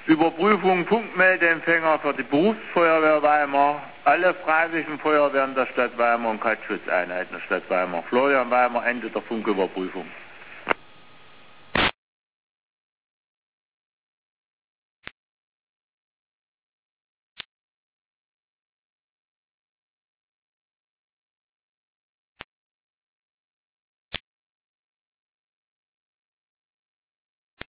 Überprüfung Punktmeldeempfänger für die Berufsfeuerwehr Weimar, alle freiwilligen Feuerwehren der Stadt Weimar und Kaltschutzeinheiten der Stadt Weimar. Florian Weimar, Ende der Funküberprüfung.